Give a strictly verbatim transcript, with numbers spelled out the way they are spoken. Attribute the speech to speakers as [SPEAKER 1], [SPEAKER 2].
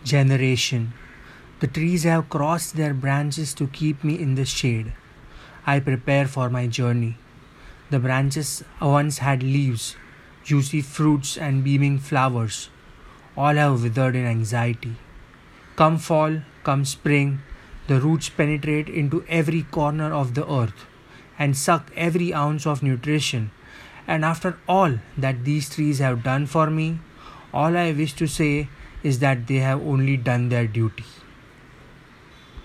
[SPEAKER 1] generation. The trees have crossed their branches to keep me in the shade. I prepare for my journey. The branches once had leaves, juicy fruits, and beaming flowers. All have withered in anxiety. Come fall, come spring, the roots penetrate into every corner of the earth and suck every ounce of nutrition. And after all that these trees have done for me, all I wish to say is that they have only done their duty.